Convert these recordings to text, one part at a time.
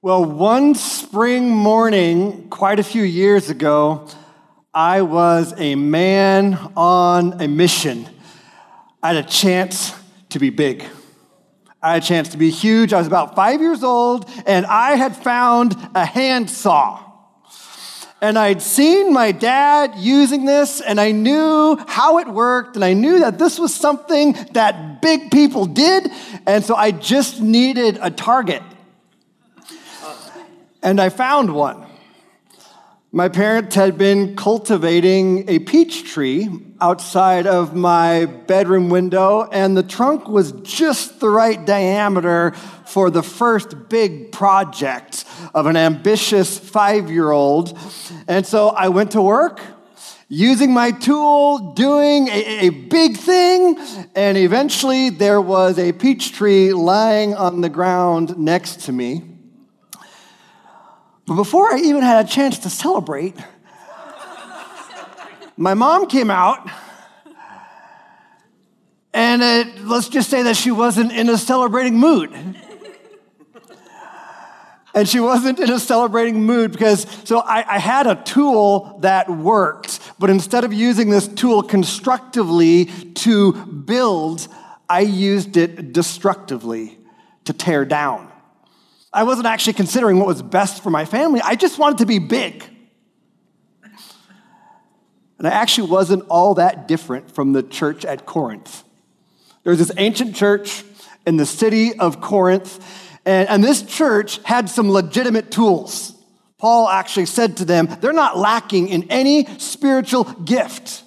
Well, one spring morning, quite a few years ago, I was a man on a mission. I had a chance to be big. I had a chance to be huge. I was about 5 years old, and I had found a handsaw. And I'd seen my dad using this, and I knew how it worked, and I knew that this was something that big people did, and so I just needed a target. And I found one. My parents had been cultivating a peach tree outside of my bedroom window, and the trunk was just the right diameter for the first big project of an ambitious 5-year-old. And so I went to work, using my tool, doing a big thing, and eventually there was a peach tree lying on the ground next to me. But before I even had a chance to celebrate, my mom came out, and let's just say that she wasn't in a celebrating mood. And she wasn't in a celebrating mood because, I had a tool that worked, but instead of using this tool constructively to build, I used it destructively to tear down. I wasn't actually considering what was best for my family. I just wanted to be big. And I actually wasn't all that different from the church at Corinth. There was this ancient church in the city of Corinth, and this church had some legitimate tools. Paul actually said to them, they're not lacking in any spiritual gift.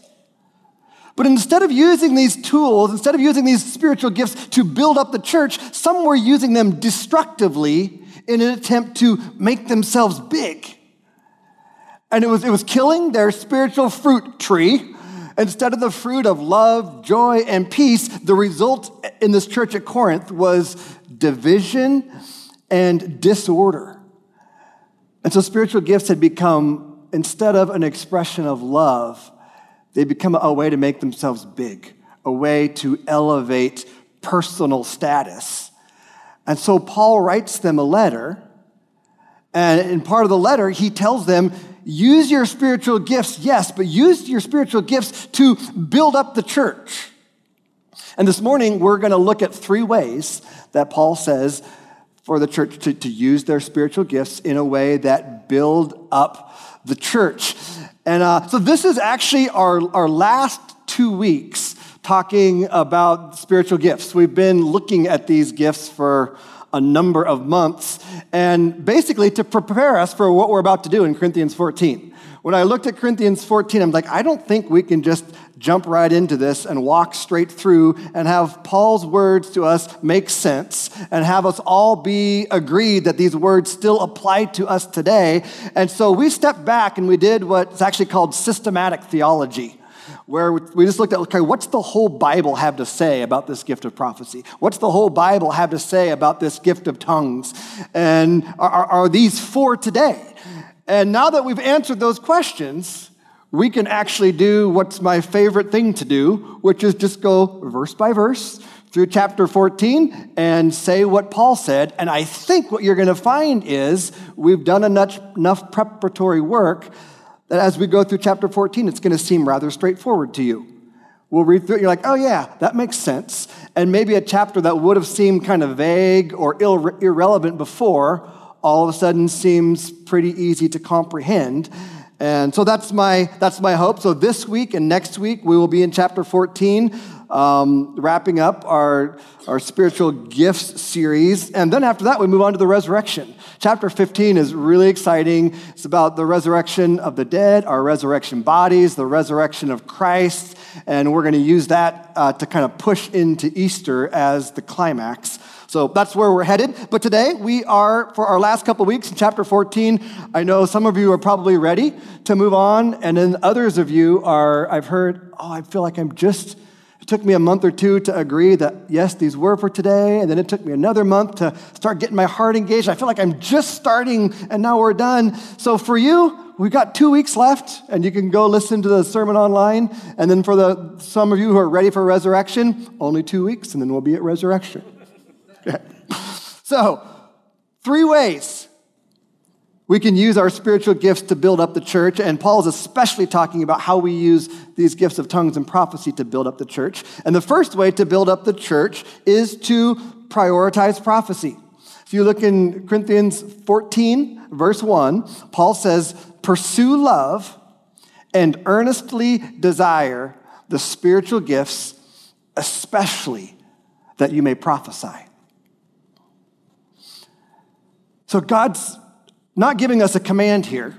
But instead of using these tools, instead of using these spiritual gifts to build up the church, some were using them destructively in an attempt to make themselves big. And it was killing their spiritual fruit tree. Instead of the fruit of love, joy, and peace, the result in this church at Corinth was division and disorder. And so spiritual gifts had become, instead of an expression of love, they become a way to make themselves big, a way to elevate personal status. And so Paul writes them a letter, and in part of the letter, he tells them, use your spiritual gifts, yes, but use your spiritual gifts to build up the church. And this morning, we're going to look at 3 ways that Paul says for the church to use their spiritual gifts in a way that build up the church. And so this is actually our last 2 weeks talking about spiritual gifts. We've been looking at these gifts for a number of months, and basically to prepare us for what we're about to do in Corinthians 14. When I looked at Corinthians 14, I'm like, I don't think we can just jump right into this and walk straight through and have Paul's words to us make sense and have us all be agreed that these words still apply to us today. And so we stepped back and we did what's actually called systematic theology, where we just looked at, okay, what's the whole Bible have to say about this gift of prophecy? What's the whole Bible have to say about this gift of tongues? And are these for today? And now that we've answered those questions, we can actually do what's my favorite thing to do, which is just go verse by verse through chapter 14 and say what Paul said. And I think what you're going to find is we've done enough preparatory work that as we go through chapter 14, it's going to seem rather straightforward to you. We'll read through it, you're like, oh yeah, that makes sense. And maybe a chapter that would have seemed kind of vague or irrelevant before all of a sudden seems pretty easy to comprehend. And so that's my hope. So this week and next week, we will be in chapter 14, wrapping up our spiritual gifts series. And then after that, we move on to the resurrection. Chapter 15 is really exciting. It's about the resurrection of the dead, our resurrection bodies, the resurrection of Christ. And we're going to use that to kind of push into Easter as the climax. So that's where we're headed. But today we are, for our last couple of weeks in chapter 14, I know some of you are probably ready to move on. And then others of you are, I've heard, I feel like it took me a month or two to agree that, yes, these were for today. And then it took me another month to start getting my heart engaged. I feel like I'm just starting and now we're done. So for you, we've got 2 weeks left and you can go listen to the sermon online. And then for some of you who are ready for resurrection, only 2 weeks and then we'll be at resurrection. So, 3 ways We can use our spiritual gifts to build up the church, and Paul is especially talking about how we use these gifts of tongues and prophecy to build up the church. And the first way to build up the church is to prioritize prophecy. If you look in Corinthians 14, verse 1, Paul says, "Pursue love and earnestly desire the spiritual gifts, especially that you may prophesy." So God's not giving us a command here.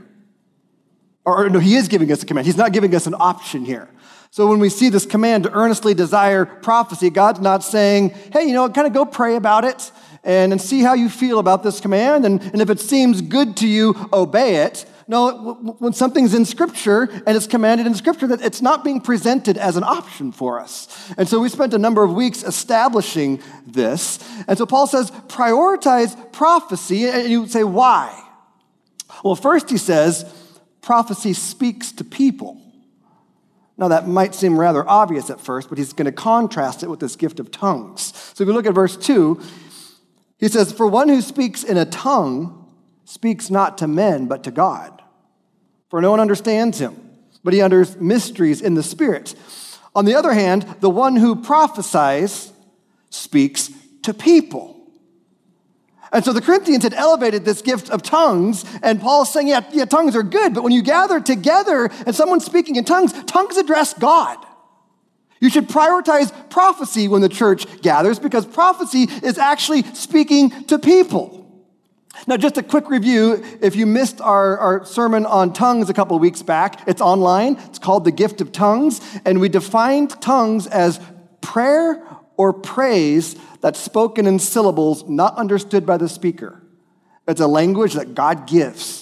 Or no, he is giving us a command. He's not giving us an option here. So when we see this command to earnestly desire prophecy, God's not saying, hey, kind of go pray about it and see how you feel about this command. And if it seems good to you, obey it. No, when something's in Scripture and it's commanded in Scripture, that it's not being presented as an option for us. And so we spent a number of weeks establishing this. And so Paul says, prioritize prophecy. And you would say, why? Well, first he says, prophecy speaks to people. Now that might seem rather obvious at first, but he's going to contrast it with this gift of tongues. So if you look at verse 2, he says, "For one who speaks in a tongue speaks not to men, but to God. For no one understands him, but he utters mysteries in the Spirit. On the other hand, the one who prophesies speaks to people." And so the Corinthians had elevated this gift of tongues, and Paul's saying, yeah, tongues are good, but when you gather together and someone's speaking in tongues address God. You should prioritize prophecy when the church gathers, because prophecy is actually speaking to people. Now, just a quick review. If you missed our sermon on tongues a couple of weeks back, it's online. It's called The Gift of Tongues, and we defined tongues as prayer or praise that's spoken in syllables not understood by the speaker. It's a language that God gives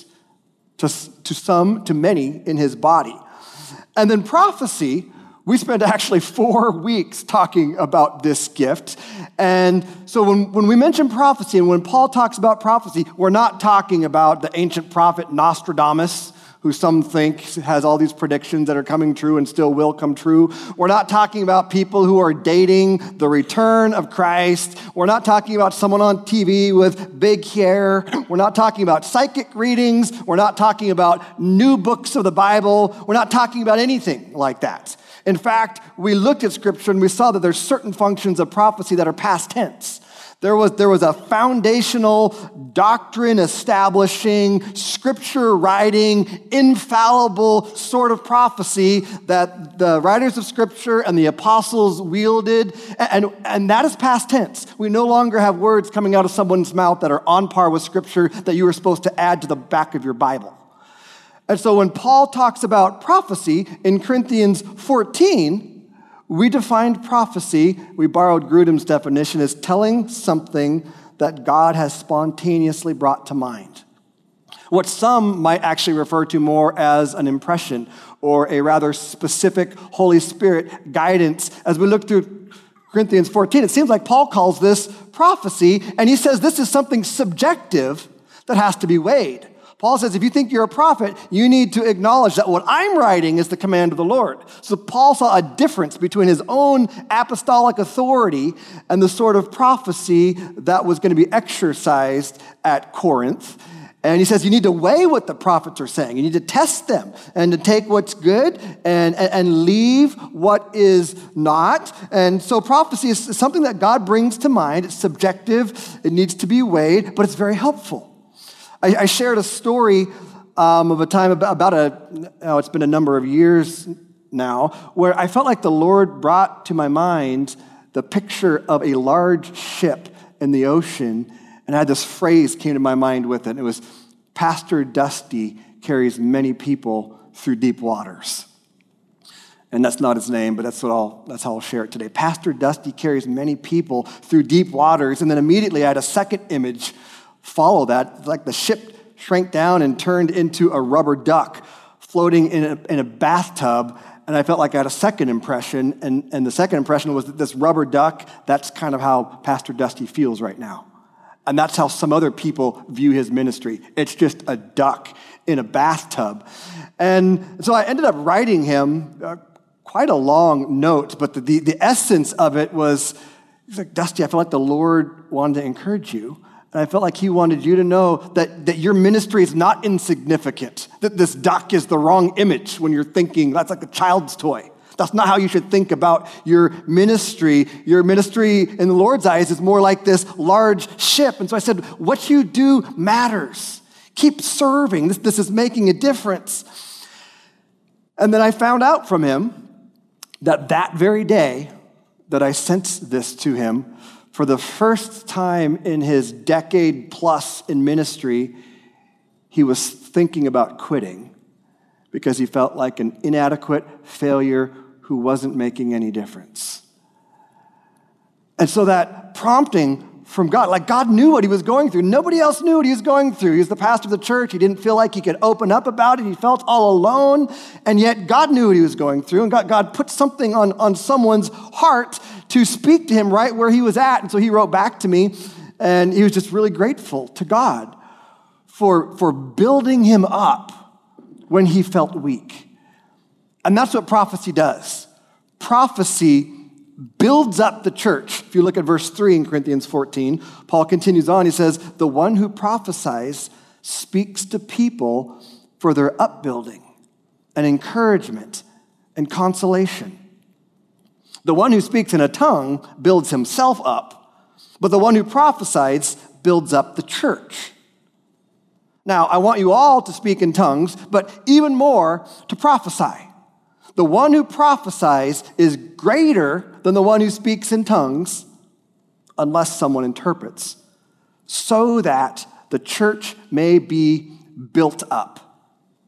to many in his body. And then prophecy, we spent actually 4 weeks talking about this gift. And so when we mention prophecy and when Paul talks about prophecy, we're not talking about the ancient prophet Nostradamus, who some think has all these predictions that are coming true and still will come true. We're not talking about people who are dating the return of Christ. We're not talking about someone on TV with big hair. We're not talking about psychic readings. We're not talking about new books of the Bible. We're not talking about anything like that. In fact, we looked at Scripture and we saw that there's certain functions of prophecy that are past tense. There was a foundational doctrine establishing, scripture writing, infallible sort of prophecy that the writers of Scripture and the apostles wielded, and that is past tense. We no longer have words coming out of someone's mouth that are on par with Scripture that you were supposed to add to the back of your Bible. And so when Paul talks about prophecy in Corinthians 14, we defined prophecy, we borrowed Grudem's definition, as telling something that God has spontaneously brought to mind. What some might actually refer to more as an impression or a rather specific Holy Spirit guidance. As we look through Corinthians 14, it seems like Paul calls this prophecy, and he says this is something subjective that has to be weighed. Paul says, if you think you're a prophet, you need to acknowledge that what I'm writing is the command of the Lord. So Paul saw a difference between his own apostolic authority and the sort of prophecy that was going to be exercised at Corinth. And he says, you need to weigh what the prophets are saying. You need to test them and to take what's good and leave what is not. And so prophecy is something that God brings to mind. It's subjective. It needs to be weighed, but it's very helpful. I shared a story of a time it's been a number of years now, where I felt like the Lord brought to my mind the picture of a large ship in the ocean, and I had this phrase came to my mind with it. It was, Pastor Dusty carries many people through deep waters. And that's not his name, but that's how I'll share it today. Pastor Dusty carries many people through deep waters, and then immediately I had a second image follow that, like the ship shrank down and turned into a rubber duck floating in a bathtub, and I felt like I had a second impression, and the second impression was that this rubber duck, that's kind of how Pastor Dusty feels right now. And that's how some other people view his ministry. It's just a duck in a bathtub. And so I ended up writing him quite a long note, but the essence of it was, he's like, Dusty, I feel like the Lord wanted to encourage you. And I felt like he wanted you to know that your ministry is not insignificant, that this duck is the wrong image when you're thinking that's like a child's toy. That's not how you should think about your ministry. Your ministry in the Lord's eyes is more like this large ship. And so I said, what you do matters. Keep serving. This is making a difference. And then I found out from him that very day that I sent this to him, for the first time in his decade plus in ministry, he was thinking about quitting because he felt like an inadequate failure who wasn't making any difference. And so that prompting from God, like God knew what he was going through. Nobody else knew what he was going through. He was the pastor of the church. He didn't feel like he could open up about it. He felt all alone. And yet God knew what he was going through. And God put something on someone's heart to speak to him right where he was at. And so he wrote back to me, and he was just really grateful to God for building him up when he felt weak. And that's what prophecy does. Prophecy builds up the church. If you look at verse 3 in Corinthians 14, Paul continues on. He says, the one who prophesies speaks to people for their upbuilding and encouragement and consolation. The one who speaks in a tongue builds himself up, but the one who prophesies builds up the church. Now, I want you all to speak in tongues, but even more to prophesy. The one who prophesies is greater than the one who speaks in tongues, unless someone interprets, so that the church may be built up.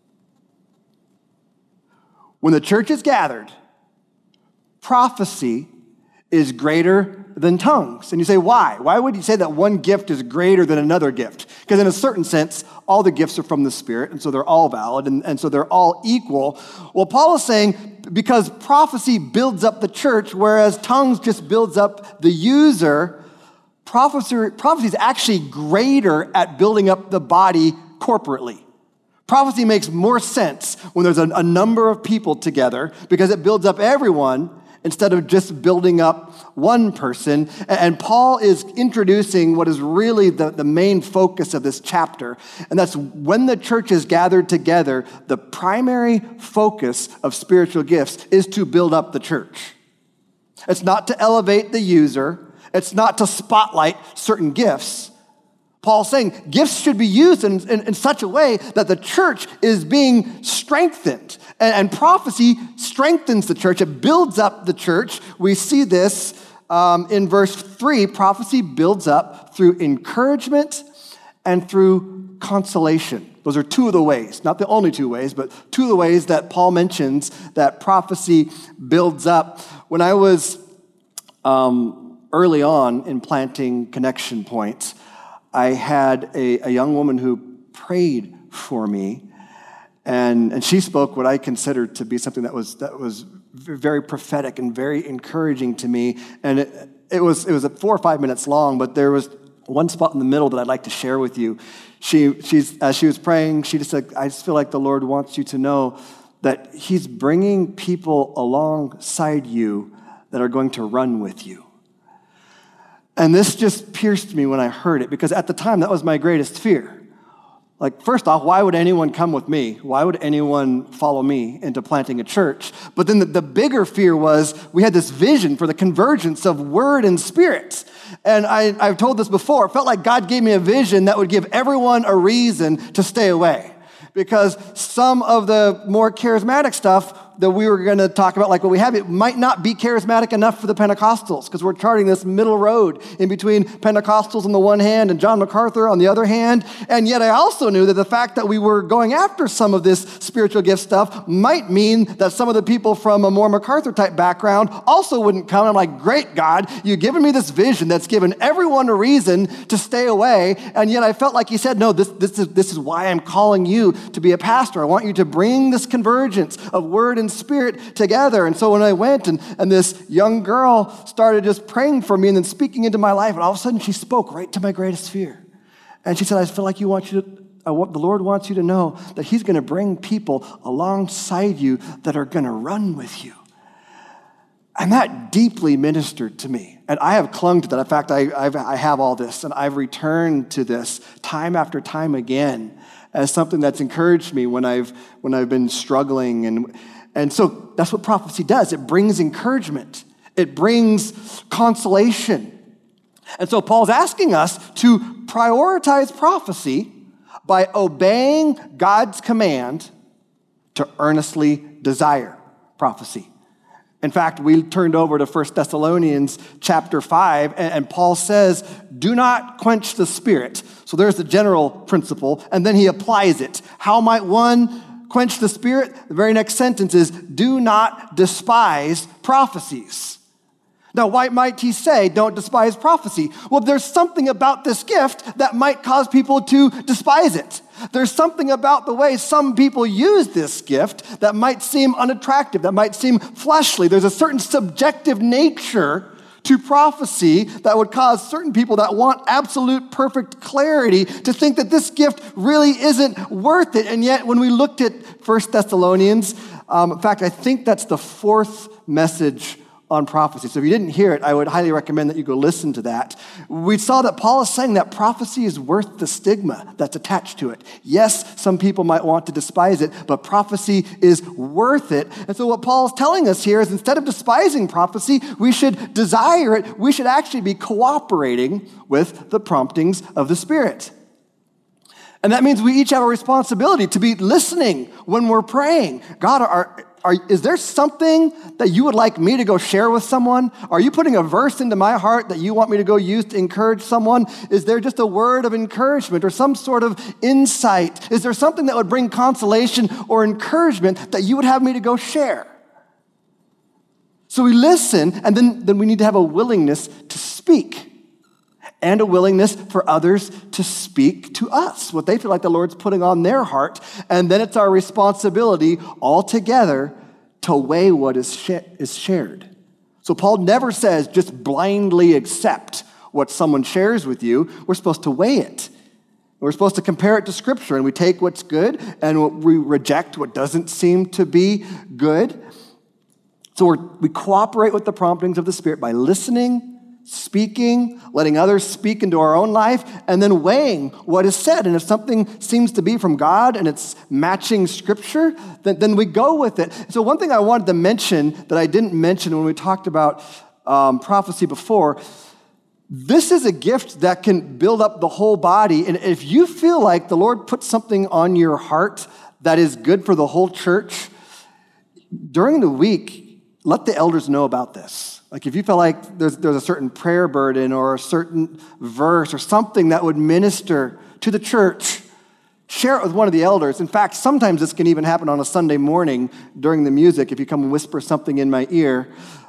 When the church is gathered, prophecy is greater than tongues. And you say, why? Why would you say that one gift is greater than another gift? Because in a certain sense, all the gifts are from the Spirit, and so they're all valid, and so they're all equal. Well, Paul is saying, because prophecy builds up the church, whereas tongues just builds up the user, prophecy is actually greater at building up the body corporately. Prophecy makes more sense when there's a number of people together because it builds up everyone instead of just building up one person. And Paul is introducing what is really the main focus of this chapter. And that's when the church is gathered together, the primary focus of spiritual gifts is to build up the church. It's not to elevate the user. It's not to spotlight certain gifts. Paul's saying gifts should be used in such a way that the church is being strengthened. And prophecy strengthens the church. It builds up the church. We see this in verse 3. Prophecy builds up through encouragement and through consolation. Those are two of the ways, not the only two ways, but two of the ways that Paul mentions that prophecy builds up. When I was early on in planting Connection Point, I had a young woman who prayed for me, and she spoke what I considered to be something that was very prophetic and very encouraging to me. And it was 4 or 5 minutes long, but there was one spot in the middle that I'd like to share with you. As she was praying, she just said, "I just feel like the Lord wants you to know that He's bringing people alongside you that are going to run with you." And this just pierced me when I heard it, because at the time, that was my greatest fear. Like, first off, why would anyone come with me? Why would anyone follow me into planting a church? But then the bigger fear was we had this vision for the convergence of word and spirit. And I've told this before. It felt like God gave me a vision that would give everyone a reason to stay away. Because some of the more charismatic stuff that we were going to talk about, like what we have, it might not be charismatic enough for the Pentecostals, because we're charting this middle road in between Pentecostals on the one hand and John MacArthur on the other hand. And yet I also knew that the fact that we were going after some of this spiritual gift stuff might mean that some of the people from a more MacArthur type background also wouldn't come. I'm like, great God, you've given me this vision that's given everyone a reason to stay away. And yet I felt like He said, no, this is why I'm calling you to be a pastor. I want you to bring this convergence of word and spirit together. And so when I went and this young girl started just praying for me and then speaking into my life, and all of a sudden she spoke right to my greatest fear. And she said, I feel like the Lord wants you to know that He's going to bring people alongside you that are going to run with you. And that deeply ministered to me. And I have clung to that. In fact, I have all this, and I've returned to this time after time again as something that's encouraged me when I've been struggling. And so that's what prophecy does. It brings encouragement. It brings consolation. And so Paul's asking us to prioritize prophecy by obeying God's command to earnestly desire prophecy. In fact, we turned over to 1 Thessalonians chapter 5, and Paul says, do not quench the spirit. So there's the general principle, and then he applies it. How might one quench the spirit? The very next sentence is, do not despise prophecies. Now, why might he say, don't despise prophecy? Well, there's something about this gift that might cause people to despise it. There's something about the way some people use this gift that might seem unattractive, that might seem fleshly. There's a certain subjective nature to prophecy that would cause certain people that want absolute perfect clarity to think that this gift really isn't worth it. And yet, when we looked at 1 Thessalonians, in fact, I think that's the fourth message on prophecy. So if you didn't hear it, I would highly recommend that you go listen to that. We saw that Paul is saying that prophecy is worth the stigma that's attached to it. Yes, some people might want to despise it, but prophecy is worth it. And so what Paul's telling us here is instead of despising prophecy, we should desire it. We should actually be cooperating with the promptings of the Spirit. And that means we each have a responsibility to be listening when we're praying. God, is there something that you would like me to go share with someone? Are you putting a verse into my heart that you want me to go use to encourage someone? Is there just a word of encouragement or some sort of insight? Is there something that would bring consolation or encouragement that you would have me to go share? So we listen, and then we need to have a willingness to speak and a willingness for others to speak to us, what they feel like the Lord's putting on their heart. And then it's our responsibility all together to weigh what is shared. So Paul never says just blindly accept what someone shares with you. We're supposed to weigh it. We're supposed to compare it to Scripture, and we take what's good and we reject what doesn't seem to be good. So we cooperate with the promptings of the Spirit by listening, speaking, letting others speak into our own life, and then weighing what is said. And if something seems to be from God and it's matching Scripture, then we go with it. So one thing I wanted to mention that I didn't mention when we talked about prophecy before, this is a gift that can build up the whole body. And if you feel like the Lord put something on your heart that is good for the whole church, during the week, let the elders know about this. Like if you feel like there's a certain prayer burden or a certain verse or something that would minister to the church, share it with one of the elders. In fact, sometimes this can even happen on a Sunday morning during the music if you come and whisper something in my ear.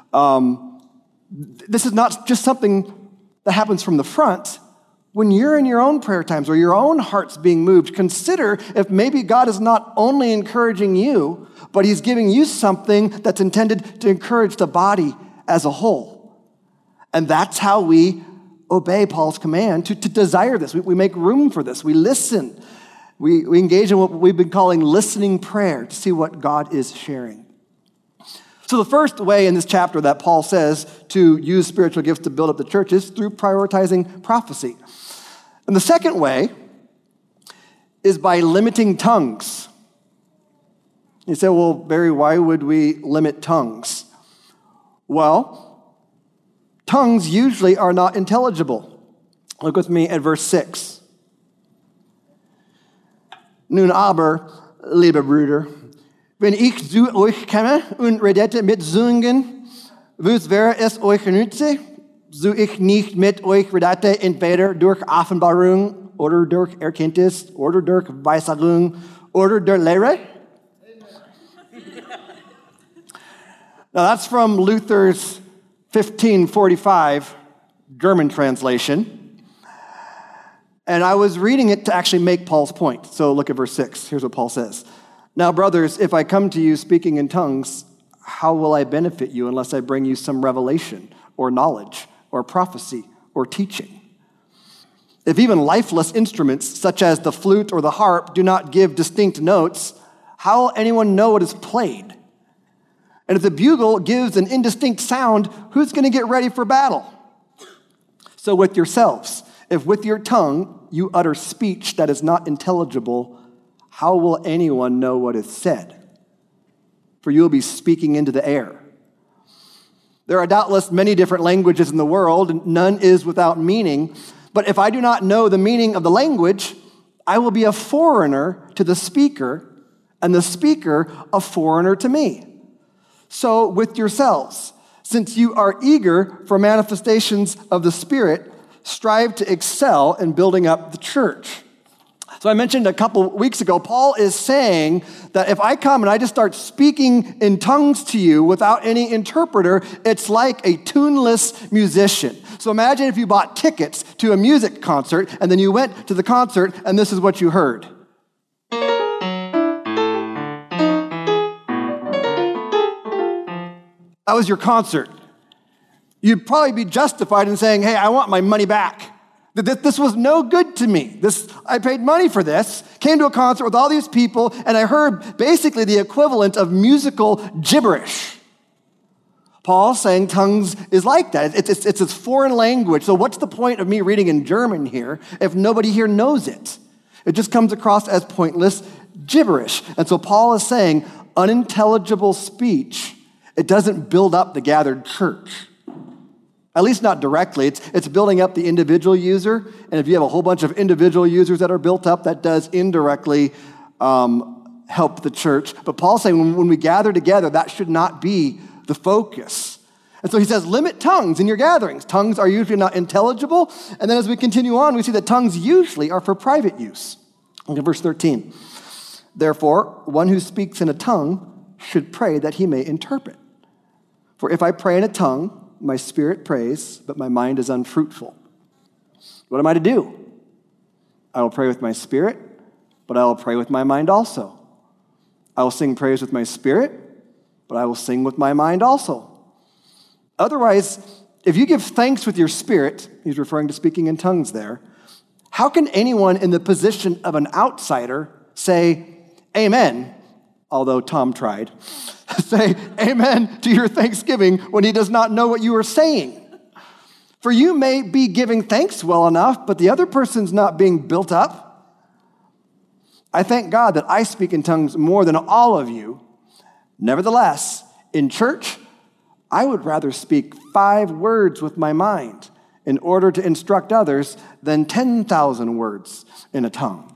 This is not just something that happens from the front. When you're in your own prayer times or your own heart's being moved, consider if maybe God is not only encouraging you, but he's giving you something that's intended to encourage the body as a whole. And that's how we obey Paul's command to desire this. We make room for this. We listen. We engage in what we've been calling listening prayer to see what God is sharing. So the first way in this chapter that Paul says to use spiritual gifts to build up the church is through prioritizing prophecy. And the second way is by limiting tongues. You say, well, Barry, why would we limit tongues? Well, tongues usually are not intelligible. Look with me at verse 6. Nun aber, liebe Brüder, wenn ich zu euch komme und redete mit Zungen, was wäre es euch nütze, so ich nicht mit euch redete, entweder durch Offenbarung oder durch Erkenntnis oder durch Weissagung oder durch Lehre? Now that's from Luther's 1545 German translation. And I was reading it to actually make Paul's point. So look at verse 6. Here's what Paul says. Now, brothers, if I come to you speaking in tongues, how will I benefit you unless I bring you some revelation or knowledge or prophecy or teaching? If even lifeless instruments such as the flute or the harp do not give distinct notes, how will anyone know what is played? And if the bugle gives an indistinct sound, who's going to get ready for battle? So with yourselves, if with your tongue you utter speech that is not intelligible, how will anyone know what is said? For you will be speaking into the air. There are doubtless many different languages in the world, and none is without meaning. But if I do not know the meaning of the language, I will be a foreigner to the speaker, and the speaker a foreigner to me. So with yourselves, since you are eager for manifestations of the Spirit, strive to excel in building up the church. So I mentioned a couple weeks ago, Paul is saying that if I come and I just start speaking in tongues to you without any interpreter, it's like a tuneless musician. So imagine if you bought tickets to a music concert and then you went to the concert and this is what you heard. That was your concert. You'd probably be justified in saying, hey, I want my money back. This was no good to me. I paid money for this, came to a concert with all these people, and I heard basically the equivalent of musical gibberish. Paul's saying tongues is like that. It's this foreign language. So what's the point of me reading in German here if nobody here knows it? It just comes across as pointless gibberish. And so Paul is saying unintelligible speech, it doesn't build up the gathered church. At least not directly. It's building up the individual user. And if you have a whole bunch of individual users that are built up, that does indirectly help the church. But Paul's saying when we gather together, that should not be the focus. And so he says, limit tongues in your gatherings. Tongues are usually not intelligible. And then as we continue on, we see that tongues usually are for private use. Look at verse 13. Therefore, one who speaks in a tongue should pray that he may interpret. For if I pray in a tongue, my spirit prays, but my mind is unfruitful. What am I to do? I will pray with my spirit, but I will pray with my mind also. I will sing praise with my spirit, but I will sing with my mind also. Otherwise, if you give thanks with your spirit, he's referring to speaking in tongues there, how can anyone in the position of an outsider say, amen, although Tom tried, say amen to your thanksgiving when he does not know what you are saying? For you may be giving thanks well enough, but the other person's not being built up. I thank God that I speak in tongues more than all of you. Nevertheless, in church, I would rather speak 5 words with my mind in order to instruct others than 10,000 words in a tongue.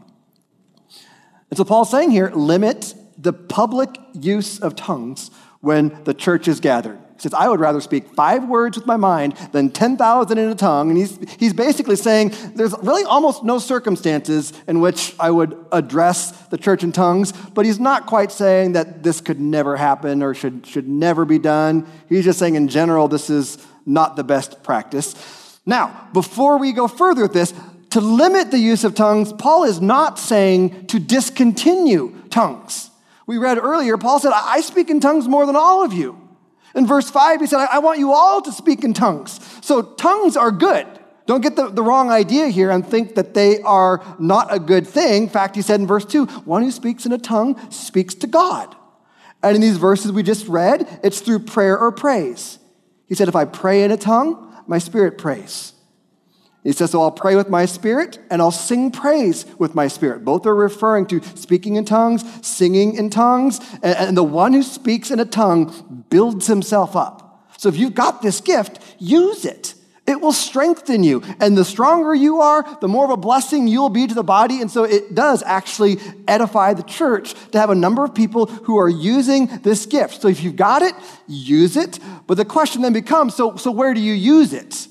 And so Paul's saying here, limit the public use of tongues when the church is gathered. He says, I would rather speak 5 words with my mind than 10,000 in a tongue. And he's basically saying there's really almost no circumstances in which I would address the church in tongues, but he's not quite saying that this could never happen or should never be done. He's just saying in general, this is not the best practice. Now, before we go further with this, to limit the use of tongues, Paul is not saying to discontinue tongues. We read earlier, Paul said, I speak in tongues more than all of you. In verse 5, he said, I want you all to speak in tongues. So tongues are good. Don't get the wrong idea here and think that they are not a good thing. In fact, he said in verse 2, one who speaks in a tongue speaks to God. And in these verses we just read, it's through prayer or praise. He said, if I pray in a tongue, my spirit prays. He says, so I'll pray with my spirit and I'll sing praise with my spirit. Both are referring to speaking in tongues, singing in tongues, and the one who speaks in a tongue builds himself up. So if you've got this gift, use it. It will strengthen you. And the stronger you are, the more of a blessing you'll be to the body. And so it does actually edify the church to have a number of people who are using this gift. So if you've got it, use it. But the question then becomes, so where do you use it?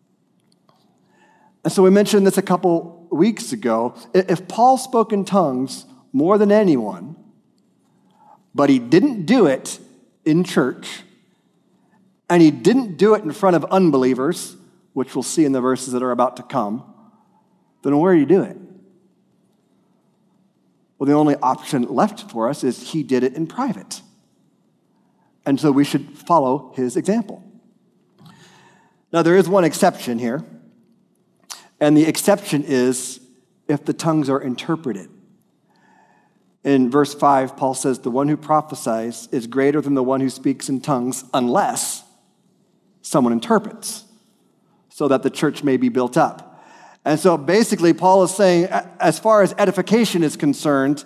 And so we mentioned this a couple weeks ago. If Paul spoke in tongues more than anyone, but he didn't do it in church, and he didn't do it in front of unbelievers, which we'll see in the verses that are about to come, then where do you do it? Well, the only option left for us is he did it in private. And so we should follow his example. Now, there is one exception here. And the exception is if the tongues are interpreted. In verse 5, Paul says, the one who prophesies is greater than the one who speaks in tongues unless someone interprets, so that the church may be built up. And so basically, Paul is saying, as far as edification is concerned,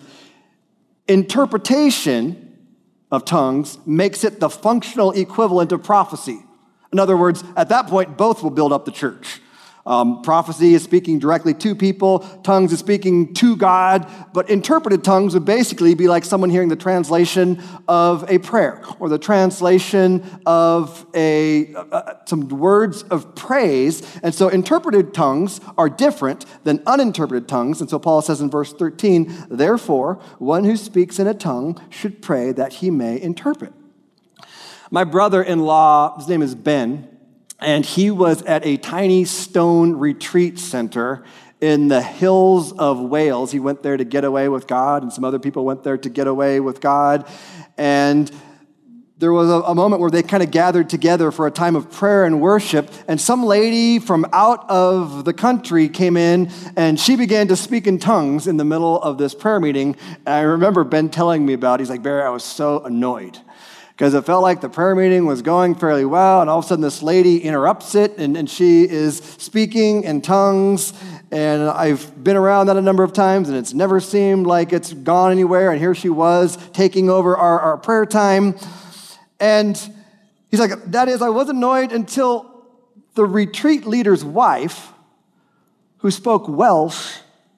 interpretation of tongues makes it the functional equivalent of prophecy. In other words, at that point, both will build up the church. Prophecy is speaking directly to people. Tongues is speaking to God. But interpreted tongues would basically be like someone hearing the translation of a prayer or the translation of some words of praise. And so interpreted tongues are different than uninterpreted tongues. And so Paul says in verse 13, therefore, one who speaks in a tongue should pray that he may interpret. My brother-in-law, his name is Ben, and he was at a tiny stone retreat center in the hills of Wales. He went there to get away with God, and some other people went there to get away with God. And there was a moment where they kind of gathered together for a time of prayer and worship, and some lady from out of the country came in, and she began to speak in tongues in the middle of this prayer meeting. And I remember Ben telling me about it. He's like, Barry, I was so annoyed, because it felt like the prayer meeting was going fairly well, and all of a sudden this lady interrupts it, and she is speaking in tongues, and I've been around that a number of times, and it's never seemed like it's gone anywhere, and here she was taking over our prayer time. And he's like, that is, I was annoyed until the retreat leader's wife, who spoke Welsh,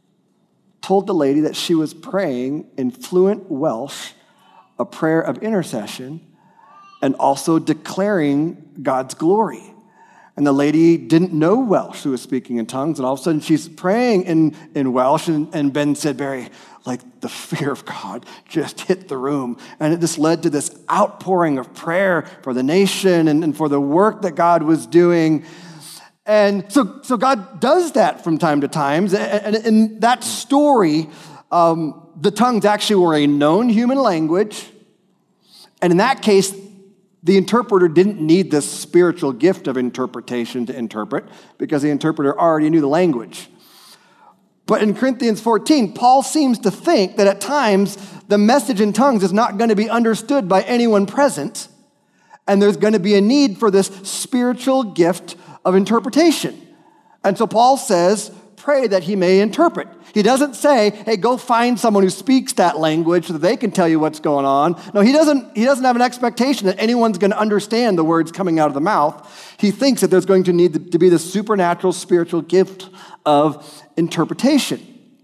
told the lady that she was praying in fluent Welsh, a prayer of intercession, and also declaring God's glory. And the lady didn't know Welsh, who was speaking in tongues, and all of a sudden she's praying in Welsh, and Ben said, Barry, like the fear of God just hit the room. And it just led to this outpouring of prayer for the nation and for the work that God was doing. And so God does that from time to time. And in that story, the tongues actually were a known human language. And in that case, the interpreter didn't need this spiritual gift of interpretation to interpret, because the interpreter already knew the language. But in Corinthians 14, Paul seems to think that at times the message in tongues is not going to be understood by anyone present, and there's going to be a need for this spiritual gift of interpretation. And so Paul says, pray that he may interpret. He doesn't say, hey, go find someone who speaks that language so that they can tell you what's going on. No, he doesn't have an expectation that anyone's going to understand the words coming out of the mouth. He thinks that there's going to need to be this supernatural spiritual gift of interpretation.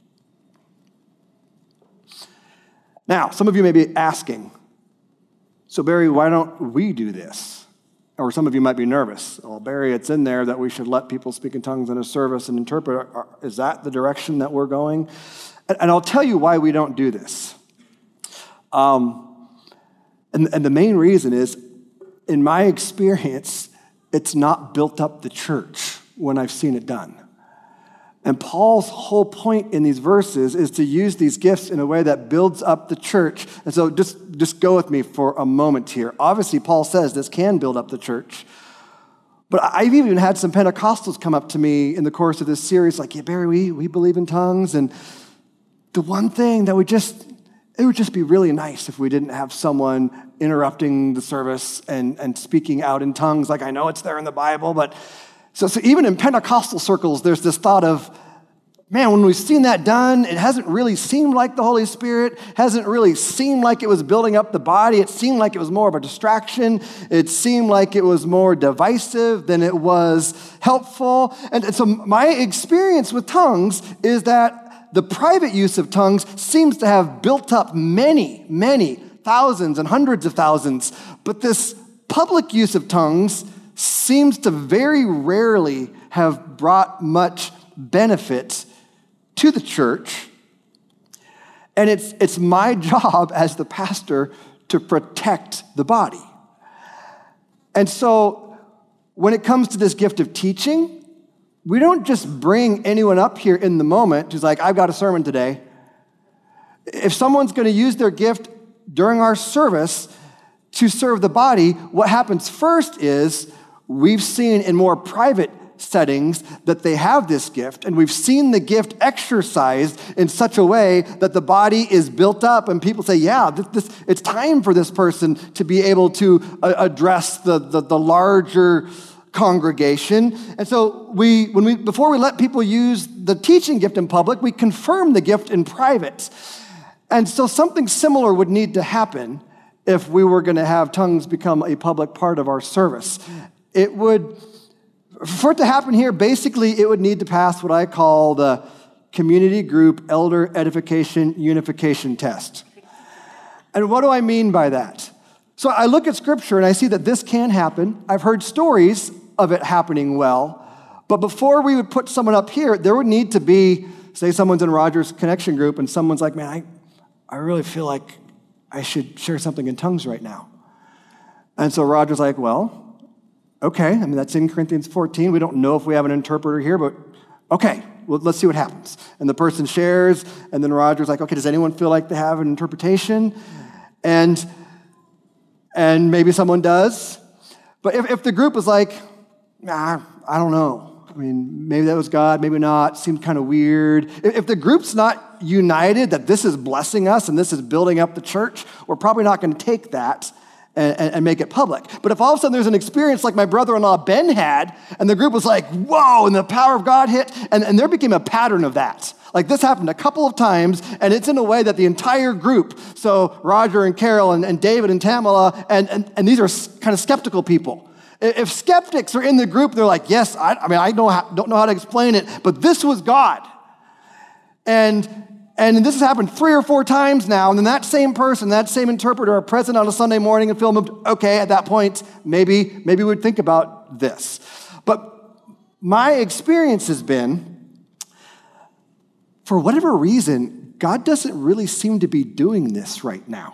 Now, some of you may be asking, so Barry, why don't we do this? Or some of you might be nervous. Well, Barry, it's in there that we should let people speak in tongues in a service and interpret. Is that the direction that we're going? And I'll tell you why we don't do this. And the main reason is, in my experience, it's not built up the church when I've seen it done. And Paul's whole point in these verses is to use these gifts in a way that builds up the church. And so just go with me for a moment here. Obviously, Paul says this can build up the church. But I've even had some Pentecostals come up to me in the course of this series, like, yeah, Barry, we believe in tongues. And the one thing that it would just be really nice if we didn't have someone interrupting the service and speaking out in tongues. Like, I know it's there in the Bible, but So even in Pentecostal circles, there's this thought of, man, when we've seen that done, it hasn't really seemed like the Holy Spirit, hasn't really seemed like it was building up the body. It seemed like it was more of a distraction. It seemed like it was more divisive than it was helpful. And so my experience with tongues is that the private use of tongues seems to have built up many, many thousands and hundreds of thousands. But this public use of tongues seems to very rarely have brought much benefit to the church. And it's my job as the pastor to protect the body. And so when it comes to this gift of teaching, we don't just bring anyone up here in the moment who's like, I've got a sermon today. If someone's going to use their gift during our service to serve the body, what happens first is we've seen in more private settings that they have this gift, and we've seen the gift exercised in such a way that the body is built up, and people say, yeah, it's time for this person to be able to address the larger congregation. And so before we let people use the teaching gift in public, we confirm the gift in private. And so something similar would need to happen if we were going to have tongues become a public part of our service. For it to happen here, basically it would need to pass what I call the community group elder edification unification test. And what do I mean by that? So I look at Scripture and I see that this can happen. I've heard stories of it happening well. But before we would put someone up here, there would need to be, say someone's in Roger's connection group and someone's like, man, I really feel like I should share something in tongues right now. And so Roger's like, well, okay. I mean, that's in Corinthians 14. We don't know if we have an interpreter here, but okay, well, let's see what happens. And the person shares, and then Roger's like, okay, does anyone feel like they have an interpretation? And maybe someone does. But if the group is like, nah, I don't know. I mean, maybe that was God, maybe not. Seemed kind of weird. If the group's not united that this is blessing us and this is building up the church, we're probably not going to take that and make it public. But if all of a sudden there's an experience like my brother-in-law Ben had, and the group was like, whoa, and the power of God hit, and there became a pattern of that. Like this happened a couple of times, and it's in a way that the entire group, so Roger and Carol and David and Tamala, and these are kind of skeptical people. If skeptics are in the group, they're like, yes, I don't know how to explain it, but this was God. And this has happened 3 or 4 times now, and then that same person, that same interpreter are present on a Sunday morning and feel moved. Okay, at that point, maybe we'd think about this. But my experience has been, for whatever reason, God doesn't really seem to be doing this right now.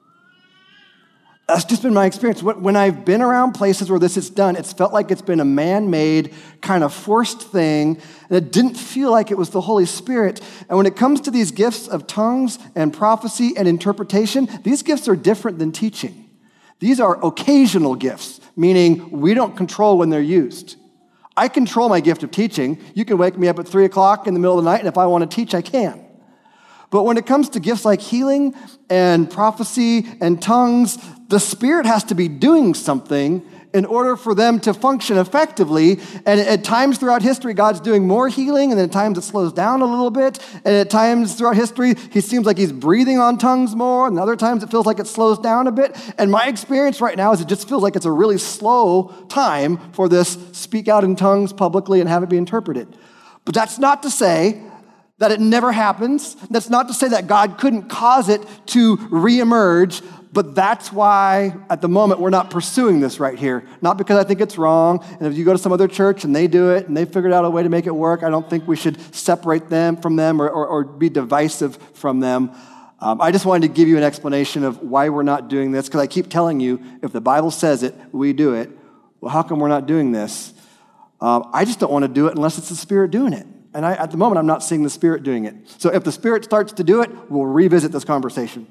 That's just been my experience. When I've been around places where this is done, it's felt like it's been a man-made, kind of forced thing, and it didn't feel like it was the Holy Spirit. And when it comes to these gifts of tongues and prophecy and interpretation, these gifts are different than teaching. These are occasional gifts, meaning we don't control when they're used. I control my gift of teaching. You can wake me up at 3 o'clock in the middle of the night, and if I want to teach, I can. But when it comes to gifts like healing and prophecy and tongues, the Spirit has to be doing something in order for them to function effectively. And at times throughout history, God's doing more healing, and then at times it slows down a little bit. And at times throughout history, he seems like he's breathing on tongues more, and other times it feels like it slows down a bit. And my experience right now is it just feels like it's a really slow time for this speak out in tongues publicly and have it be interpreted. But that's not to say that it never happens. That's not to say that God couldn't cause it to reemerge, but that's why, at the moment, we're not pursuing this right here. Not because I think it's wrong, and if you go to some other church and they do it, and they figured out a way to make it work, I don't think we should separate them from them or be divisive from them. I just wanted to give you an explanation of why we're not doing this, because I keep telling you, if the Bible says it, we do it. Well, how come we're not doing this? I just don't want to do it unless it's the Spirit doing it. And at the moment, I'm not seeing the Spirit doing it. So if the Spirit starts to do it, we'll revisit this conversation.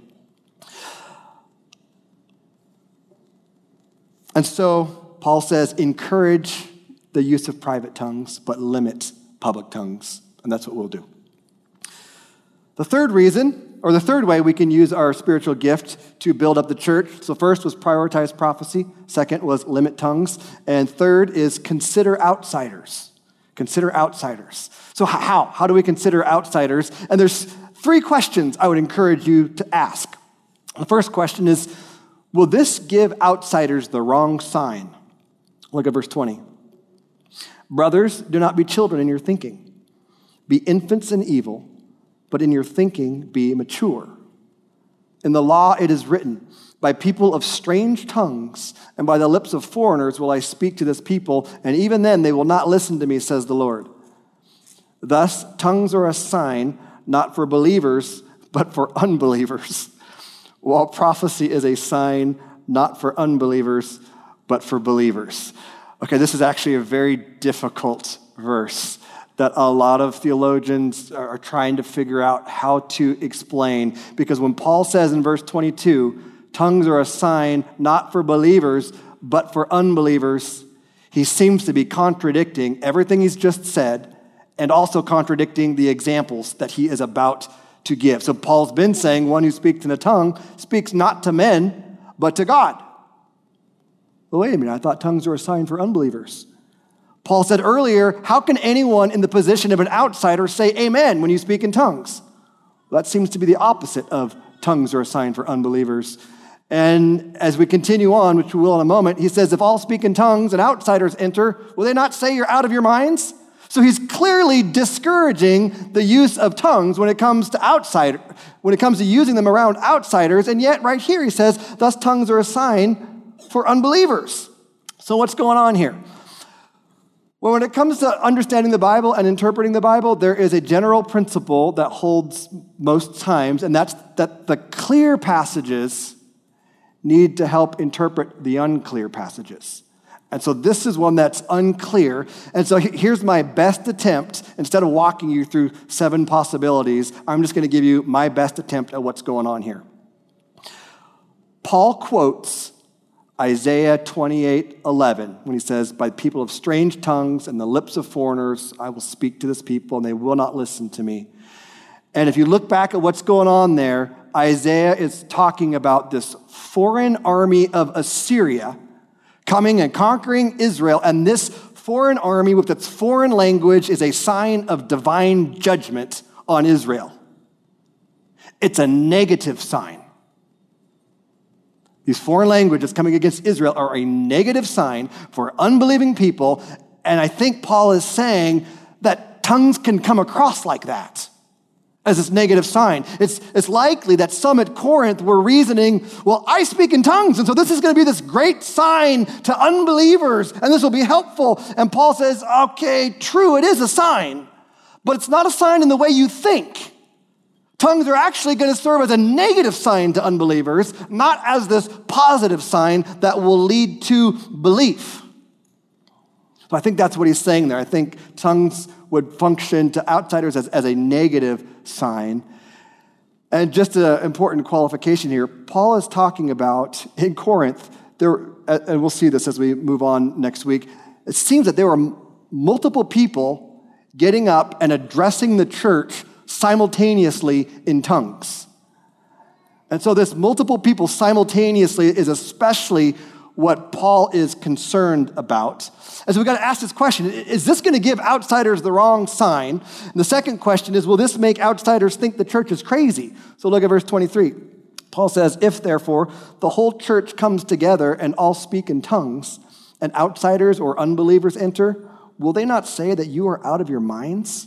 And so Paul says, encourage the use of private tongues, but limit public tongues. And that's what we'll do. The third reason, or the third way we can use our spiritual gift to build up the church. So first was prioritize prophecy. Second was limit tongues. And third is consider outsiders. Consider outsiders. So how do we consider outsiders? And there's 3 questions I would encourage you to ask. The first question is, will this give outsiders the wrong sign? Look at verse 20. Brothers, do not be children in your thinking. Be infants in evil, but in your thinking be mature. In the law it is written, by people of strange tongues and by the lips of foreigners will I speak to this people, and even then they will not listen to me, says the Lord. Thus, tongues are a sign not for believers, but for unbelievers, while prophecy is a sign not for unbelievers, but for believers. Okay, this is actually a very difficult verse that a lot of theologians are trying to figure out how to explain, because when Paul says in verse 22, tongues are a sign not for believers, but for unbelievers, He seems to be contradicting everything he's just said and also contradicting the examples that he is about to give. So Paul's been saying one who speaks in a tongue speaks not to men, but to God. Well, wait a minute, I thought tongues were a sign for unbelievers. Paul said earlier, how can anyone in the position of an outsider say amen when you speak in tongues? Well, that seems to be the opposite of tongues are a sign for unbelievers. And as we continue on, which we will in a moment, he says, if all speak in tongues and outsiders enter, will they not say you're out of your minds? So he's clearly discouraging the use of tongues when it comes to using them around outsiders. And yet right here he says, thus tongues are a sign for unbelievers. So what's going on here? Well, when it comes to understanding the Bible and interpreting the Bible, there is a general principle that holds most times, and that's that the clear passages need to help interpret the unclear passages. And so this is one that's unclear. And so here's my best attempt. Instead of walking you through 7 possibilities, I'm just going to give you my best attempt at what's going on here. Paul quotes Isaiah 28:11 when he says, by people of strange tongues and the lips of foreigners, I will speak to this people and they will not listen to me. And if you look back at what's going on there, Isaiah is talking about this foreign army of Assyria coming and conquering Israel. And this foreign army with its foreign language is a sign of divine judgment on Israel. It's a negative sign. These foreign languages coming against Israel are a negative sign for unbelieving people. And I think Paul is saying that tongues can come across like that as this negative sign. It's likely that some at Corinth were reasoning, well, I speak in tongues, and so this is going to be this great sign to unbelievers, and this will be helpful. And Paul says, okay, true, it is a sign, but it's not a sign in the way you think. Tongues are actually going to serve as a negative sign to unbelievers, not as this positive sign that will lead to belief. So I think that's what he's saying there. I think tongues would function to outsiders as a negative sign. And just an important qualification here, Paul is talking about in Corinth, and we'll see this as we move on next week, it seems that there were multiple people getting up and addressing the church simultaneously in tongues. And so this multiple people simultaneously is especially what Paul is concerned about. And so we've got to ask this question, is this going to give outsiders the wrong sign? And the second question is, will this make outsiders think the church is crazy? So look at verse 23. Paul says, if therefore the whole church comes together and all speak in tongues, and outsiders or unbelievers enter, will they not say that you are out of your minds?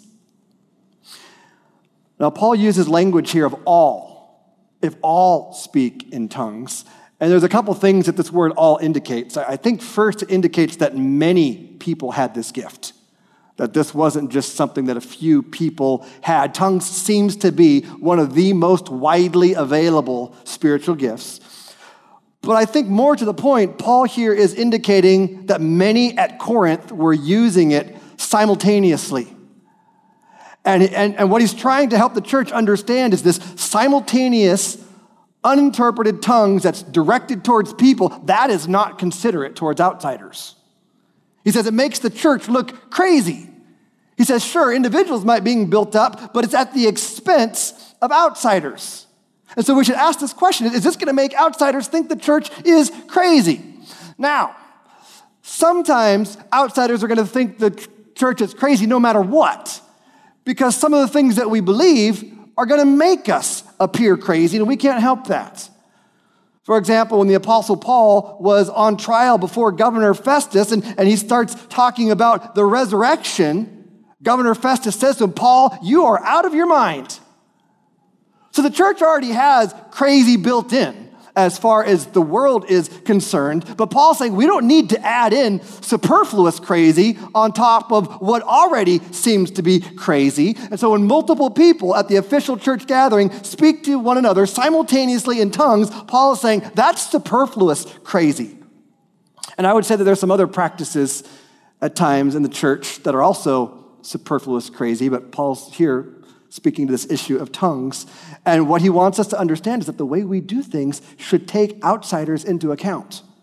Now, Paul uses language here of all, if all speak in tongues. And there's a couple things that this word all indicates. I think first it indicates that many people had this gift, that this wasn't just something that a few people had. Tongues seems to be one of the most widely available spiritual gifts. But I think more to the point, Paul here is indicating that many at Corinth were using it simultaneously. And what he's trying to help the church understand is this simultaneous, uninterpreted tongues that's directed towards people, that is not considerate towards outsiders. He says it makes the church look crazy. He says, sure, individuals might be built up, but it's at the expense of outsiders. And so we should ask this question, is this going to make outsiders think the church is crazy? Now, sometimes outsiders are going to think the church is crazy no matter what, because some of the things that we believe are going to make us appear crazy, and we can't help that. For example, when the Apostle Paul was on trial before Governor Festus, and he starts talking about the resurrection, Governor Festus says to him, Paul, you are out of your mind. So the church already has crazy built in as far as the world is concerned. But Paul's saying we don't need to add in superfluous crazy on top of what already seems to be crazy. And so when multiple people at the official church gathering speak to one another simultaneously in tongues, Paul is saying that's superfluous crazy. And I would say that there's some other practices at times in the church that are also superfluous crazy, but Paul's here speaking to this issue of tongues. And what he wants us to understand is that the way we do things should take outsiders into account.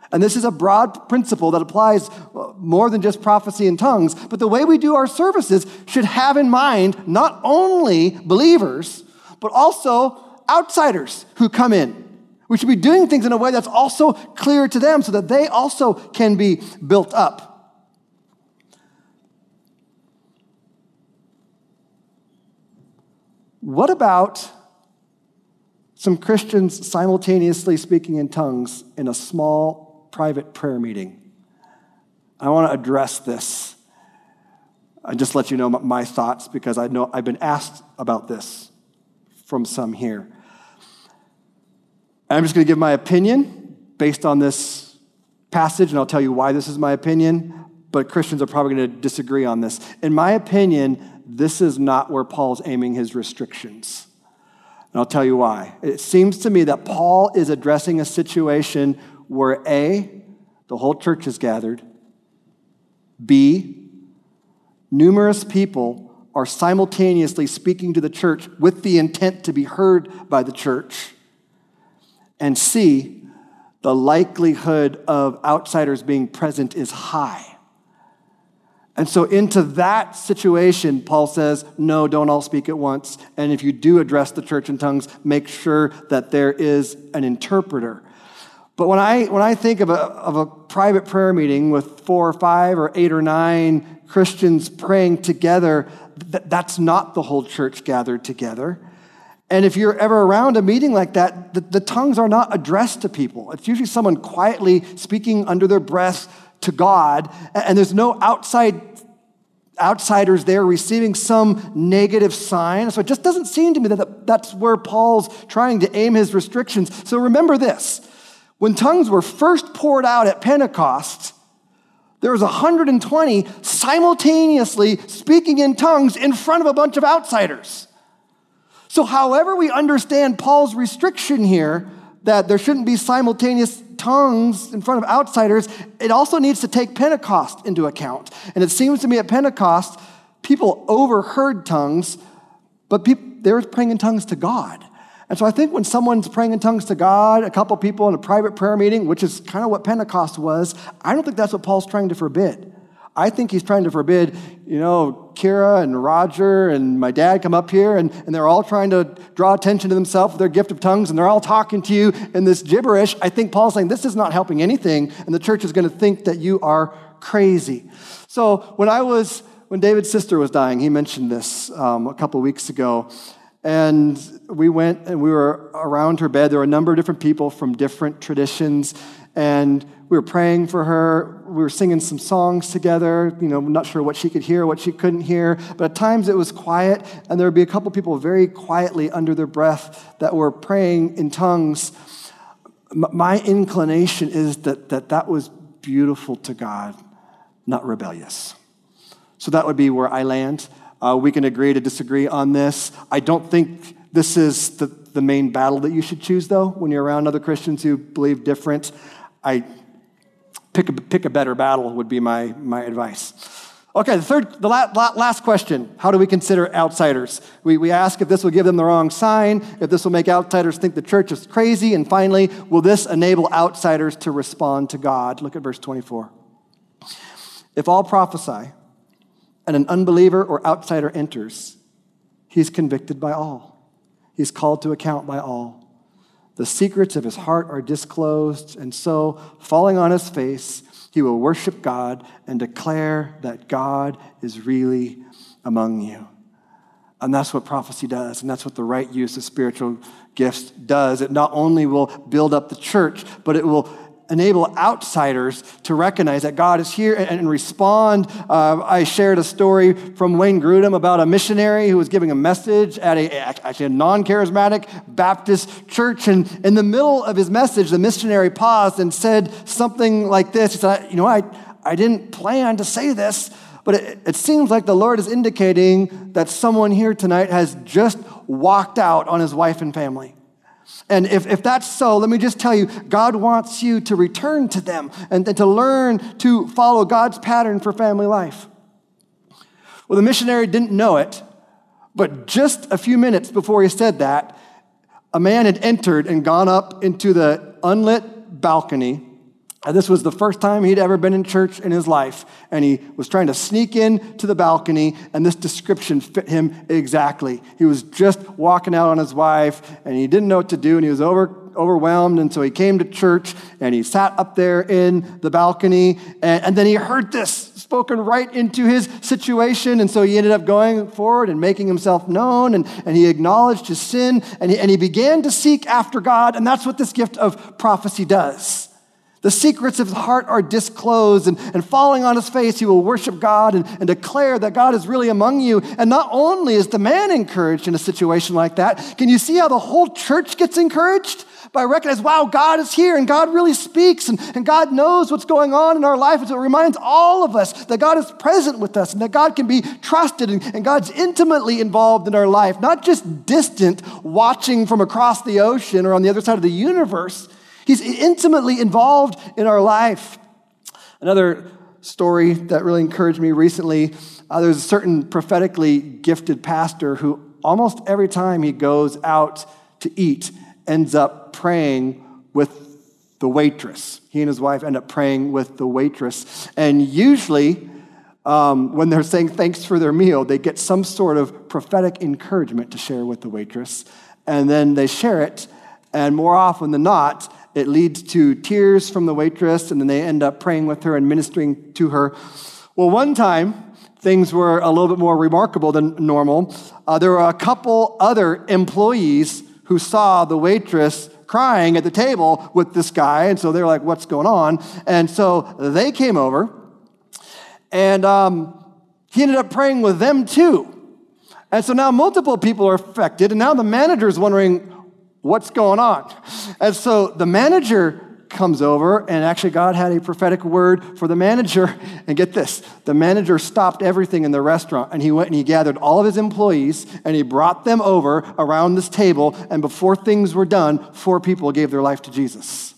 And this is a broad principle that applies more than just prophecy in tongues, but the way we do our services should have in mind not only believers, but also outsiders who come in. We should be doing things in a way that's also clear to them so that they also can be built up. What about some Christians simultaneously speaking in tongues in a small private prayer meeting? I want to address this. I just let you know my thoughts because I know I've been asked about this from some here. I'm just going to give my opinion based on this passage, and I'll tell you why this is my opinion, but Christians are probably going to disagree on this. In my opinion, this is not where Paul's aiming his restrictions. And I'll tell you why. It seems to me that Paul is addressing a situation where A, the whole church is gathered, B, numerous people are simultaneously speaking to the church with the intent to be heard by the church, and C, the likelihood of outsiders being present is high. And so into that situation, Paul says, no, don't all speak at once. And if you do address the church in tongues, make sure that there is an interpreter. But when I think of a private prayer meeting with 4 or 5 or 8 or 9 Christians praying together, that's not the whole church gathered together. And if you're ever around a meeting like that, the tongues are not addressed to people. It's usually someone quietly speaking under their breath to God, and there's no outsiders there receiving some negative sign. So it just doesn't seem to me that that's where Paul's trying to aim his restrictions. So remember this. When tongues were first poured out at Pentecost, there was 120 simultaneously speaking in tongues in front of a bunch of outsiders. So however we understand Paul's restriction here, that there shouldn't be simultaneous tongues in front of outsiders, it also needs to take Pentecost into account. And it seems to me at Pentecost, people overheard tongues, but they were praying in tongues to God. And so I think when someone's praying in tongues to God, a couple people in a private prayer meeting, which is kind of what Pentecost was, I don't think that's what Paul's trying to forbid. I think he's trying to forbid, Kira and Roger and my dad come up here and they're all trying to draw attention to themselves with their gift of tongues and they're all talking to you in this gibberish. I think Paul's saying this is not helping anything and the church is going to think that you are crazy. So when David's sister was dying, he mentioned this a couple weeks ago, and we went and we were around her bed. There were a number of different people from different traditions, and we were praying for her. We were singing some songs together, not sure what she could hear, what she couldn't hear. But at times it was quiet, and there would be a couple people very quietly under their breath that were praying in tongues. My inclination is that was beautiful to God, not rebellious. So that would be where I land. We can agree to disagree on this. I don't think this is the main battle that you should choose, though, when you're around other Christians who believe different. Pick a better battle would be my advice. Okay, the last question. How do we consider outsiders? We ask if this will give them the wrong sign, if this will make outsiders think the church is crazy, and finally, will this enable outsiders to respond to God? Look at verse 24. If all prophesy, and an unbeliever or outsider enters, he's convicted by all. He's called to account by all. The secrets of his heart are disclosed, and so, falling on his face, he will worship God and declare that God is really among you. And that's what prophecy does, and that's what the right use of spiritual gifts does. It not only will build up the church, but it will enable outsiders to recognize that God is here and respond. I shared a story from Wayne Grudem about a missionary who was giving a message at a non-charismatic Baptist church. And in the middle of his message, the missionary paused and said something like this. He said, I didn't plan to say this, but it seems like the Lord is indicating that someone here tonight has just walked out on his wife and family. And if that's so, let me just tell you, God wants you to return to them and to learn to follow God's pattern for family life. Well, the missionary didn't know it, but just a few minutes before he said that, a man had entered and gone up into the unlit balcony And this was the first time he'd ever been in church in his life. And he was trying to sneak in to the balcony, and this description fit him exactly. He was just walking out on his wife, and he didn't know what to do, and he was overwhelmed. And so he came to church, and he sat up there in the balcony, and then he heard this spoken right into his situation. And so he ended up going forward and making himself known, and he acknowledged his sin, and he began to seek after God. And that's what this gift of prophecy does. The secrets of his heart are disclosed, and falling on his face, he will worship God and declare that God is really among you. And not only is the man encouraged in a situation like that, can you see how the whole church gets encouraged? By recognizing, wow, God is here, and God really speaks, and God knows what's going on in our life. And so it reminds all of us that God is present with us, and that God can be trusted, and God's intimately involved in our life, not just distant, watching from across the ocean or on the other side of the universe. He's intimately involved in our life. Another story that really encouraged me recently, there's a certain prophetically gifted pastor who almost every time he goes out to eat ends up praying with the waitress. He and his wife end up praying with the waitress. And usually, when they're saying thanks for their meal, they get some sort of prophetic encouragement to share with the waitress. And then they share it, and more often than not, it leads to tears from the waitress, and then they end up praying with her and ministering to her. Well, one time, things were a little bit more remarkable than normal. There were a couple other employees who saw the waitress crying at the table with this guy, and so they're like, what's going on? And so they came over, and he ended up praying with them too. And so now multiple people are affected, and now the manager's wondering, what's going on? And so the manager comes over, and actually God had a prophetic word for the manager. And get this, the manager stopped everything in the restaurant, and he went and he gathered all of his employees, and he brought them over around this table, and before things were done, 4 people gave their life to Jesus.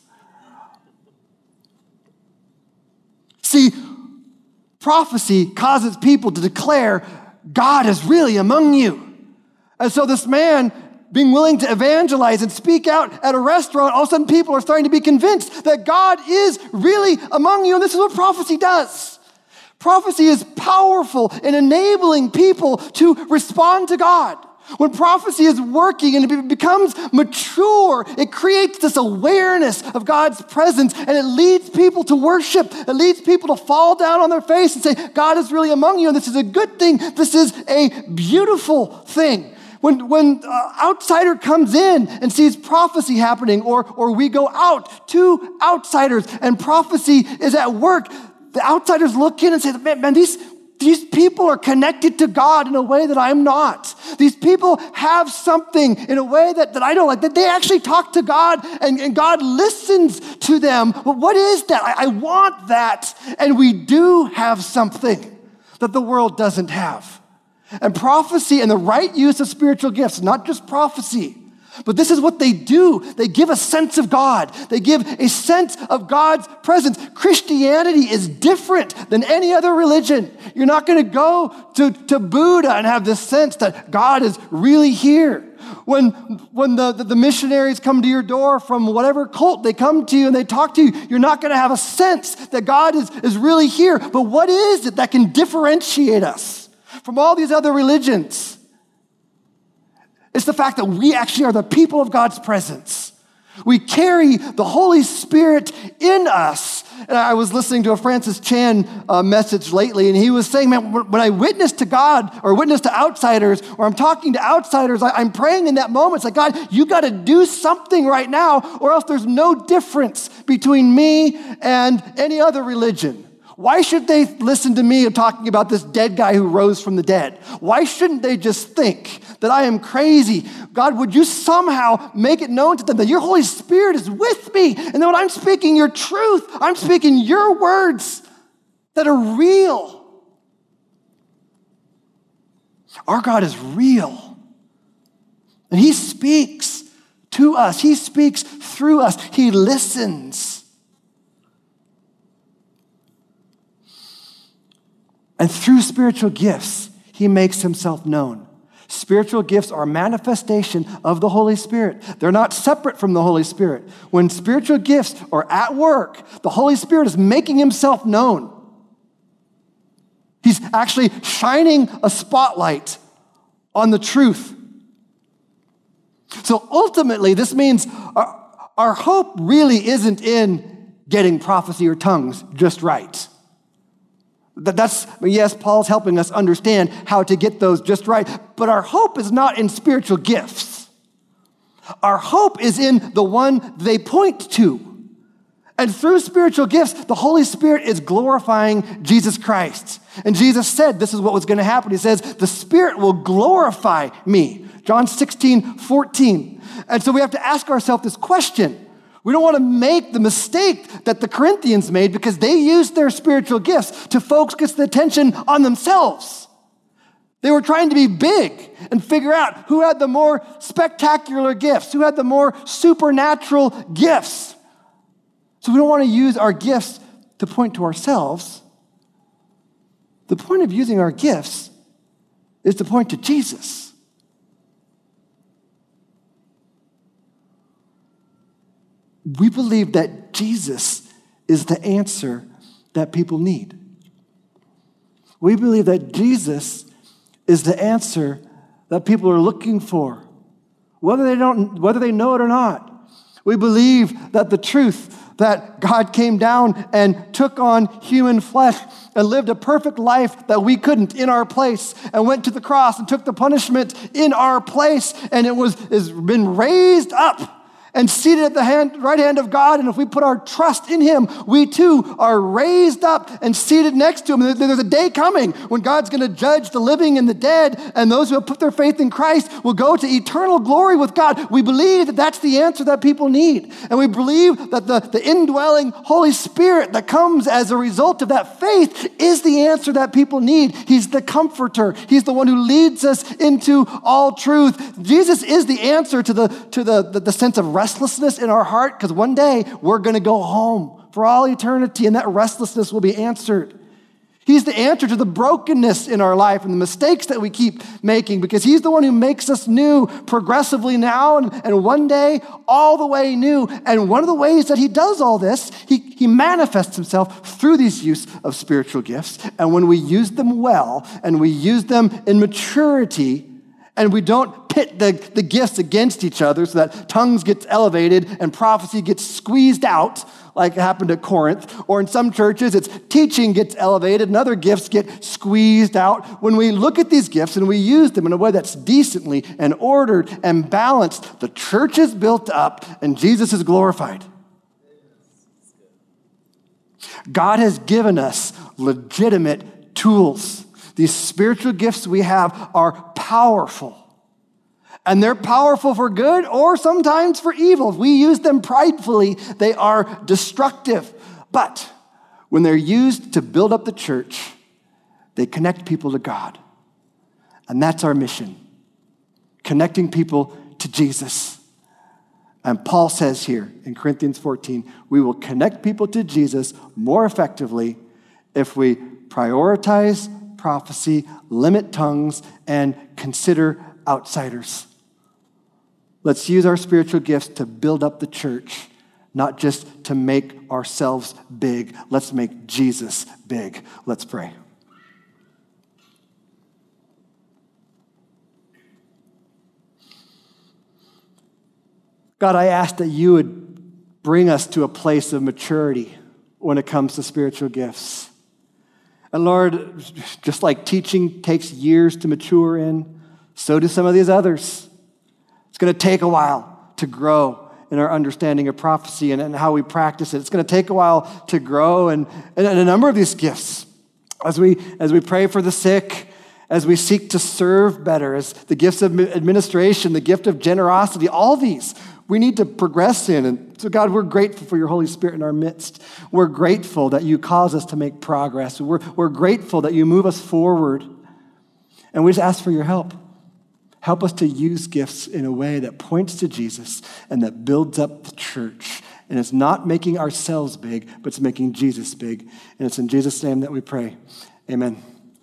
See, prophecy causes people to declare, God is really among you. And so this man, being willing to evangelize and speak out at a restaurant, all of a sudden people are starting to be convinced that God is really among you. And this is what prophecy does. Prophecy is powerful in enabling people to respond to God. When prophecy is working and it becomes mature, it creates this awareness of God's presence, and it leads people to worship. It leads people to fall down on their face and say, God is really among you, and this is a good thing. This is a beautiful thing. When outsider comes in and sees prophecy happening, or we go out to outsiders and prophecy is at work, the outsiders look in and say, man, these people are connected to God in a way that I'm not. These people have something in a way that I don't like, that they actually talk to God, and God listens to them. But what is that? I want that. And we do have something that the world doesn't have. And prophecy and the right use of spiritual gifts, not just prophecy, but this is what they do. They give a sense of God. They give a sense of God's presence. Christianity is different than any other religion. You're not going to go to Buddha and have this sense that God is really here. When the missionaries come to your door from whatever cult, they come to you and they talk to you, you're not going to have a sense that God is really here. But what is it that can differentiate us from all these other religions? It's the fact that we actually are the people of God's presence. We carry the Holy Spirit in us. And I was listening to a Francis Chan message lately, and he was saying, man, when I witness to God or witness to outsiders, or I'm talking to outsiders, I'm praying in that moment. It's like, God, you got to do something right now, or else there's no difference between me and any other religion. Why should they listen to me talking about this dead guy who rose from the dead? Why shouldn't they just think that I am crazy? God, would you somehow make it known to them that your Holy Spirit is with me, and that when I'm speaking your truth, I'm speaking your words that are real. Our God is real. And he speaks to us. He speaks through us. He listens. And through spiritual gifts, he makes himself known. Spiritual gifts are a manifestation of the Holy Spirit. They're not separate from the Holy Spirit. When spiritual gifts are at work, the Holy Spirit is making himself known. He's actually shining a spotlight on the truth. So ultimately, this means our hope really isn't in getting prophecy or tongues just right. Yes, Paul's helping us understand how to get those just right, but our hope is not in spiritual gifts. Our hope is in the one they point to. And through spiritual gifts, the Holy Spirit is glorifying Jesus Christ. And Jesus said this is what was going to happen. He says, the Spirit will glorify me. John 16:14. And so we have to ask ourselves this question. We don't want to make the mistake that the Corinthians made because they used their spiritual gifts to focus the attention on themselves. They were trying to be big and figure out who had the more spectacular gifts, who had the more supernatural gifts. So we don't want to use our gifts to point to ourselves. The point of using our gifts is to point to Jesus. We believe that Jesus is the answer that people need. We believe that Jesus is the answer that people are looking for, whether they know it or not. We believe that the truth that God came down and took on human flesh and lived a perfect life that we couldn't in our place and went to the cross and took the punishment in our place and has been raised up and seated at the right hand of God. And if we put our trust in him, we too are raised up and seated next to him. And there's a day coming when God's going to judge the living and the dead, and those who have put their faith in Christ will go to eternal glory with God. We believe that that's the answer that people need. And we believe that the indwelling Holy Spirit that comes as a result of that faith is the answer that people need. He's the comforter. He's the one who leads us into all truth. Jesus is the answer to the sense of restlessness in our heart, because one day we're going to go home for all eternity, and that restlessness will be answered. He's the answer to the brokenness in our life and the mistakes that we keep making, because he's the one who makes us new progressively now and one day all the way new. And one of the ways that he does all this, he manifests himself through these use of spiritual gifts. And when we use them well and we use them in maturity, and we don't pit the gifts against each other so that tongues gets elevated and prophecy gets squeezed out, like it happened at Corinth. Or in some churches, it's teaching gets elevated and other gifts get squeezed out. When we look at these gifts and we use them in a way that's decently and ordered and balanced, the church is built up and Jesus is glorified. God has given us legitimate tools. These spiritual gifts we have are powerful. And they're powerful for good or sometimes for evil. If we use them pridefully, they are destructive. But when they're used to build up the church, they connect people to God. And that's our mission, connecting people to Jesus. And Paul says here in Corinthians 14, we will connect people to Jesus more effectively if we prioritize prophecy, limit tongues, and consider outsiders. Let's use our spiritual gifts to build up the church, not just to make ourselves big. Let's make Jesus big. Let's pray. God, I ask that you would bring us to a place of maturity when it comes to spiritual gifts. And Lord, just like teaching takes years to mature in, so do some of these others. It's going to take a while to grow in our understanding of prophecy and how we practice it. It's going to take a while to grow in a number of these gifts. As we pray for the sick, as we seek to serve better, as the gifts of administration, the gift of generosity, all these we need to progress in. And so God, we're grateful for your Holy Spirit in our midst. We're grateful that you cause us to make progress. We're grateful that you move us forward. And we just ask for your help. Help us to use gifts in a way that points to Jesus and that builds up the church. And it's not making ourselves big, but it's making Jesus big. And it's in Jesus' name that we pray. Amen.